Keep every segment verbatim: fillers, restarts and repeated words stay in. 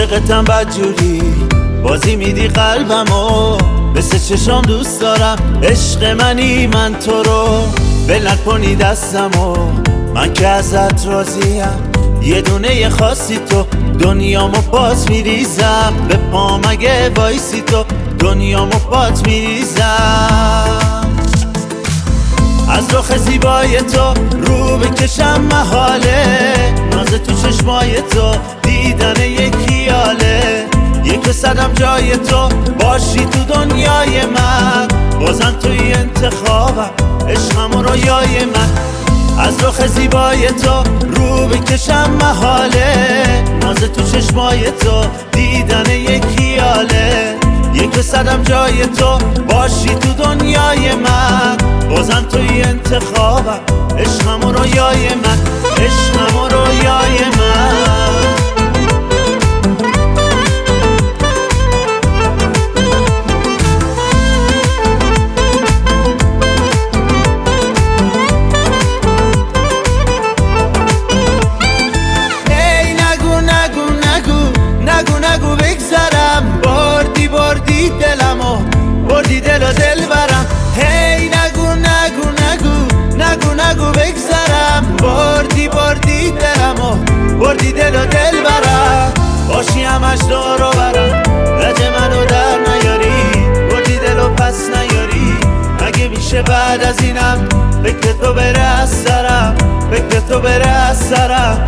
عاشقتم بدجوری، بازی میدی قلبمو مثل چشام دوست دارم. عشق منی من تو رو ول نکنی دستمو، من که ازت راضیم یه دونه خاصی تو. دنیامو پات میریزم به پام اگه وایسی تو، دنیامو پات میریزم. از رخ زیبای تو رو بکشم محاله، ناز تو چشمای تو دیدن یکی حاله. یک صدم جای تو باشی تو دنیای من، بازم توی انتخابم عشقم و رویای من. از رخ زیبای تو رو بکشم محاله، ناز تو چشمای تو دیدن یکی حاله. یک صدم جای تو باشی تو دنیای من، بازم توی انتخابم عشقم و رویای من، عشقم و رویای من. نگو بگذرم، بردی بردی دلمو، بردی دل و دل برم. هی نگو نگو نگو نگو نگو بگذرم، بردی بردی دلمو، بردی دل و دل برم. باشی همش دارو برم، رج منو در نیاری، بردی دل و پس نیاری. مگه میشه بعد از اینم فکر تو بره از سرم، فکر تو بره از سرم.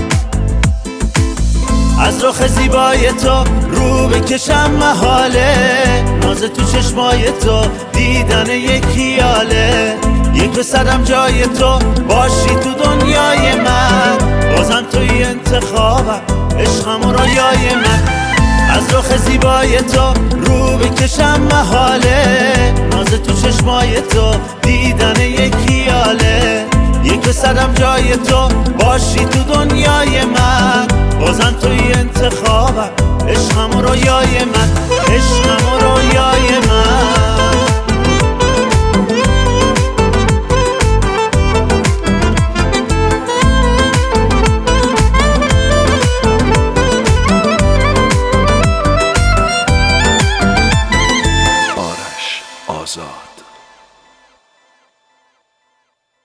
از رخ زیبای تو رو بکشم محاله، ناز تو چشمای تو دیدن یکی حاله. یک به صدم جای تو باشی تو دنیای من، بازم توی انتخابم عشقم و رویای من. از رخ زیبای تو رو بکشم محاله، ناز تو چشمای تو دیدن یکی حاله. یک به صدم جای تو باشی تو دنیای من، بازم توی انتخابم عشقم و رویای من، عشقم و رویای من.